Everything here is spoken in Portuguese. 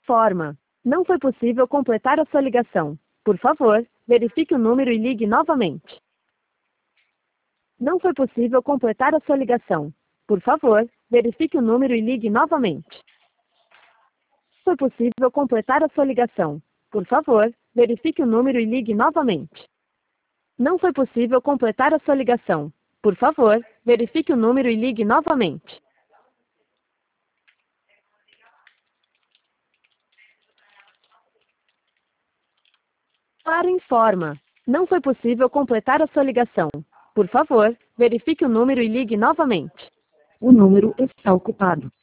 informa. Não foi possível completar a sua ligação. Por favor, verifique o número e ligue novamente. Não foi possível completar a sua ligação. Por favor, verifique o número e ligue novamente. Foi possível completar a sua ligação. Por favor, verifique o número e ligue novamente. Não foi possível completar a sua ligação. Por favor, verifique o número e ligue novamente. Claro informa. Não foi possível completar a sua ligação. Por favor, verifique o número e ligue novamente. O número está ocupado.